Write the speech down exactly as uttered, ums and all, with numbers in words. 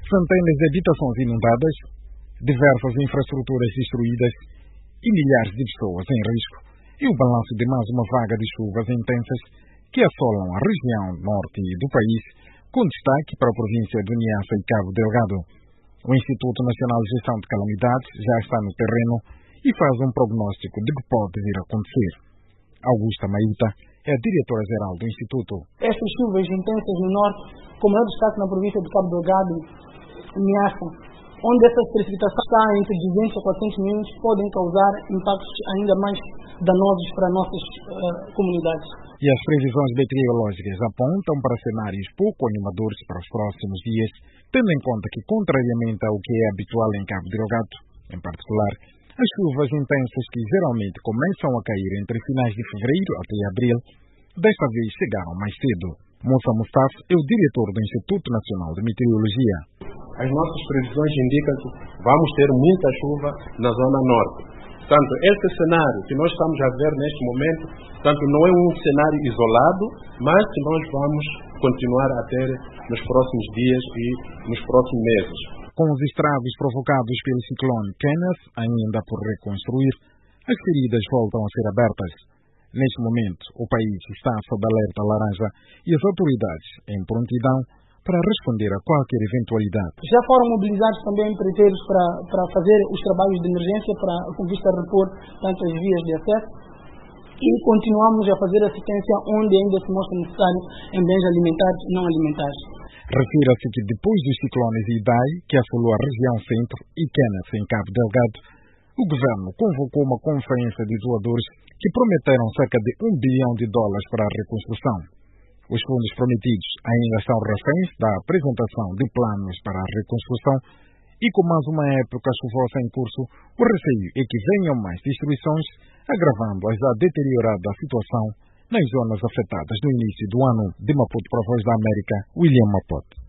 Centenas de habitações inundadas, diversas infraestruturas destruídas e milhares de pessoas em risco, e o balanço de mais uma vaga de chuvas intensas que assolam a região norte do país, com destaque para a província de Niassa e Cabo Delgado. O Instituto Nacional de Gestão de Calamidades já está no terreno e faz um prognóstico de que pode vir a acontecer. Augusta Maíta é a diretora-geral do Instituto. Estas chuvas intensas no norte, como é o destaque na província de Cabo Delgado e Niassa, onde essa precipitação está entre duzentos a quatrocentos milímetros, podem causar impactos ainda mais danosos para nossas uh, comunidades. E as previsões meteorológicas apontam para cenários pouco animadores para os próximos dias, tendo em conta que, contrariamente ao que é habitual em Cabo Delgado, em particular, as chuvas intensas que geralmente começam a cair entre finais de fevereiro até abril, desta vez chegaram mais cedo. Moussa Mustafa é o diretor do Instituto Nacional de Meteorologia. As nossas previsões indicam que vamos ter muita chuva na zona norte. Portanto, esse cenário que nós estamos a ver neste momento, portanto, não é um cenário isolado, mas que nós vamos continuar a ter nos próximos dias e nos próximos meses. Com os estragos provocados pelo ciclone Kenneth ainda por reconstruir, as feridas voltam a ser abertas. Neste momento, o país está sob alerta laranja e as autoridades em prontidão para responder a qualquer eventualidade. Já foram mobilizados também empreiteiros para, para fazer os trabalhos de emergência para, com vista a repor tantas vias de acesso, e continuamos a fazer assistência onde ainda se mostra necessário em bens alimentares e não alimentares. Refira-se que depois dos ciclones Idai, que assolou a região centro, e Kenneth em Cabo Delgado, o governo convocou uma conferência de doadores que prometeram cerca de um bilhão de dólares para a reconstrução. Os fundos prometidos ainda são reféns da apresentação de planos para a reconstrução e, com mais uma época chuvosa em curso, o receio é que venham mais destruições, agravando a já deteriorada situação nas zonas afetadas no início do ano. De Maputo para a Voz da América, William Maputo.